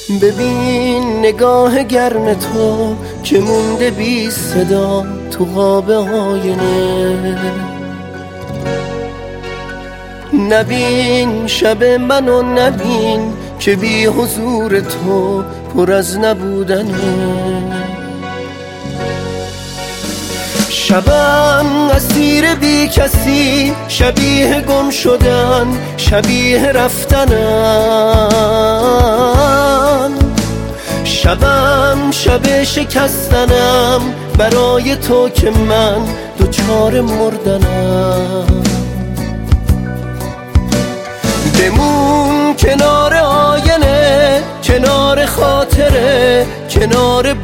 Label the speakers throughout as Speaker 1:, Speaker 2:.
Speaker 1: ببین نگاه گرم تو که مونده بی صدا تو قاب آینه. نبین شب منو نبین که بی حضور تو پر از نبودنه. شبم اسیر بی کسی، شبیه گم شدن، شبیه رفتنم. شبم شب شکستنم برای تو که من دوچار مردنم. بمون کنار آینه، کنار خاطره، کنار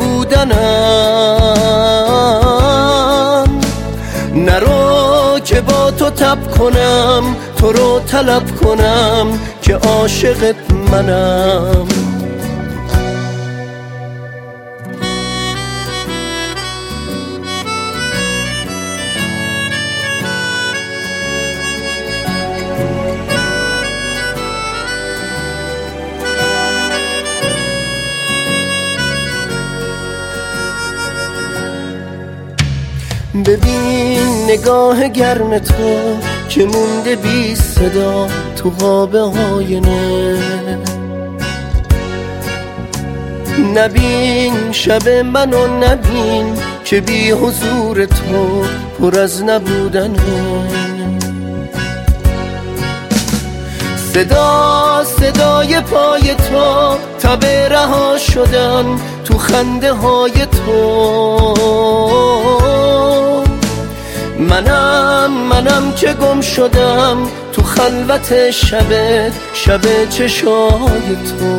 Speaker 1: بودنم. نرو که با تو تب کنم، تو رو طلب کنم که عاشقت منم. ببین نگاه گرم تو که مونده بی صدا تو قاب آینه. نبین شب منو نبین که بی حضور تو پر از نبودنه. صدای پای تو، تب رها شدن تو خنده های تو. منم که گم شدم تو خلوت شب چشای تو.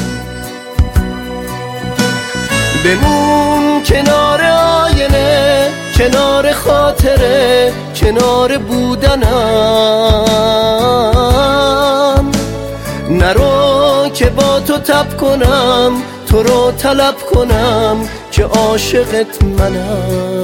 Speaker 1: بمون کنار آینه، کنار خاطره، کنار بودنم. نرو که با تو تب کنم، تو رو طلب کنم که عاشقت منم.